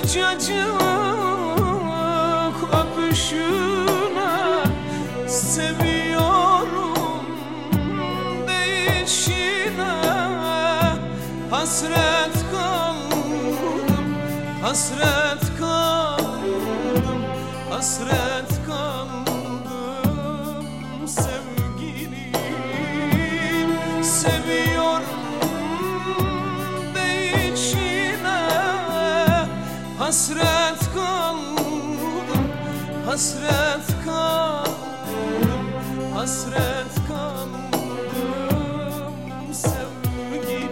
Sıcacık öpüşüne seviyorum değişine. Hasret kaldım, hasret kaldım, hasret kaldım sevgilim. Seviyorum değişine. Hasret kaldım, hasret kaldım, hasret kaldım sevgilim.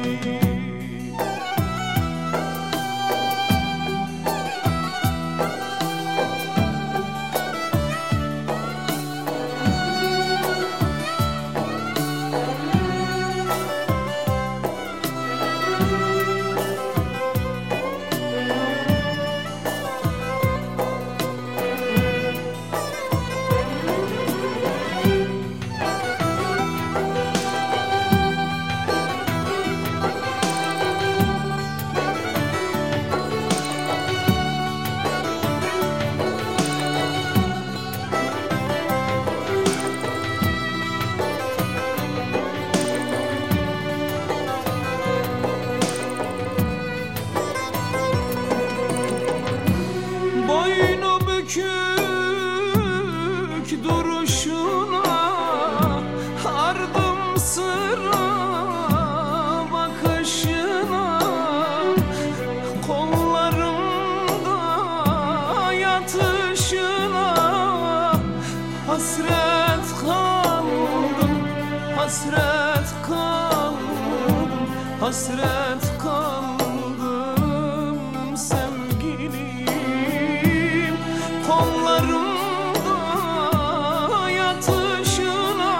Boynu bükük duruşuna, ardım sıra bakışına, kollarımda yatışına. Hasret kaldım, hasret kaldım, hasret kaldım sevgilim. Kollarımda yatışına,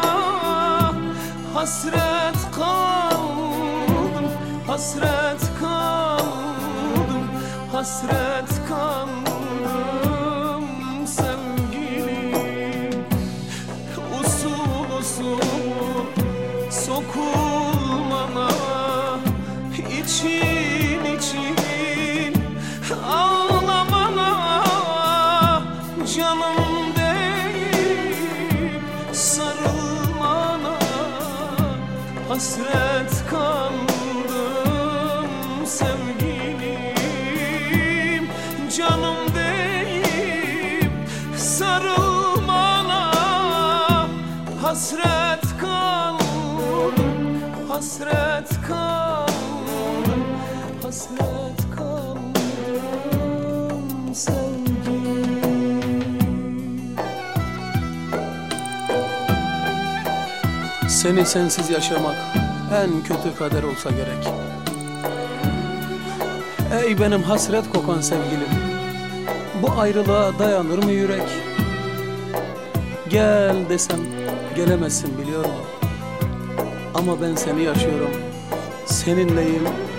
hasret kaldım, hasret kaldım, hasret kaldım sevgilim. Usul usul sokulmana, için için ağlamana. Canım değil sarılmana. Hasret kaldım sevgilim. Canım değil sarılmana. Hasret kaldım, hasret kaldım, hasret kaldım sevgilim. Seni sensiz yaşamak en kötü kader olsa gerek. Ey benim hasret kokan sevgilim, bu ayrılığa dayanır mı yürek? Gel desem gelemezsin biliyorum. Ama ben seni yaşıyorum, seninleyim,